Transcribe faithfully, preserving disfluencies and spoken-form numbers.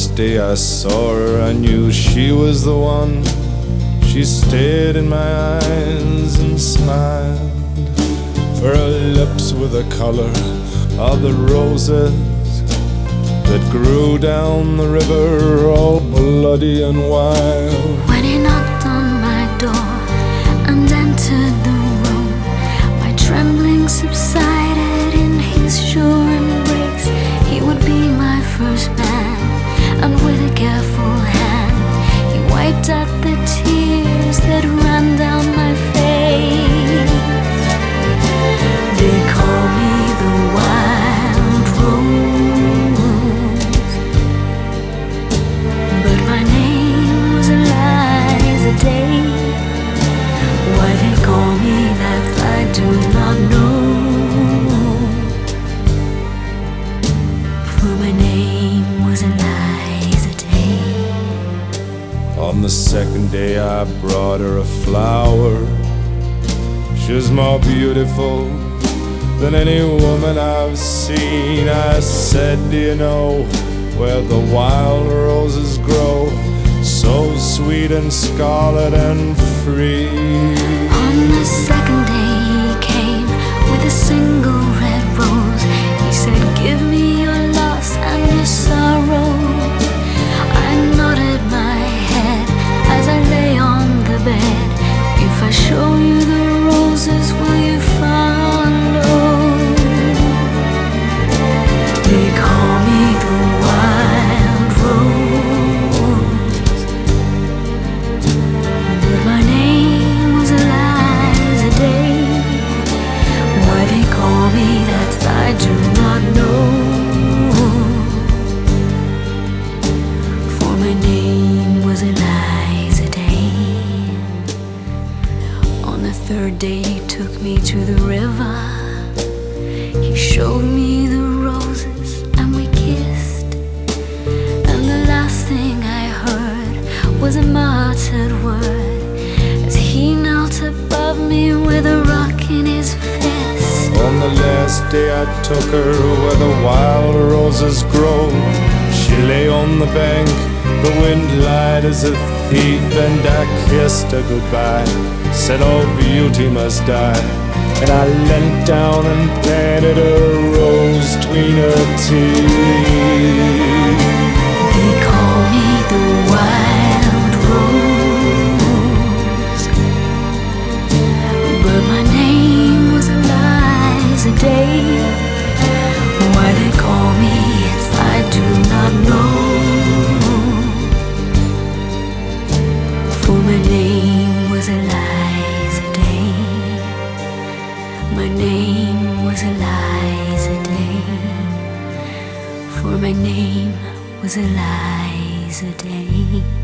first day I saw her, I knew she was the one. She stared in my eyes and smiled. Her lips were the color of the roses that grew down the river, all bloody and wild. When he knocked on my door and entered the room, my trembling subsided in his sure embrace. He would be my first man, and with a careful hand he wiped out the tears that ran down my face. They call me the wild rose, but my name was Eliza Day. Why they call me that I do not know, for my name was Eliza Day. On the second day I brought her a flower. She was more beautiful than any woman I've seen. I said, do you know where the wild roses grow, so sweet and scarlet and free? On the second day he came with a single red rose. He said, give me your loss and your sorrow. I nodded my head as I lay on the bed. If I show you the roses, will you follow? They call me the wild rose, but my name was Eliza Day. Why they call me that I do not know, for my name was Eliza Day. On the third day he took me to the river. He showed me the roses and we kissed, and the last thing I heard was a muttered word as he knelt above me with a rock in his fist. On the last day I took her where the wild roses grow. She lay on the bank, the wind lied as a thief, and I kissed her goodbye, said all beauty must die. And I leant down and planted a rose between her teeth. They call me the wild rose, but my name was Eliza Day. Why they call me it I do not know, for my name was Eliza Day. My name was Eliza Day, for my name was Eliza Day.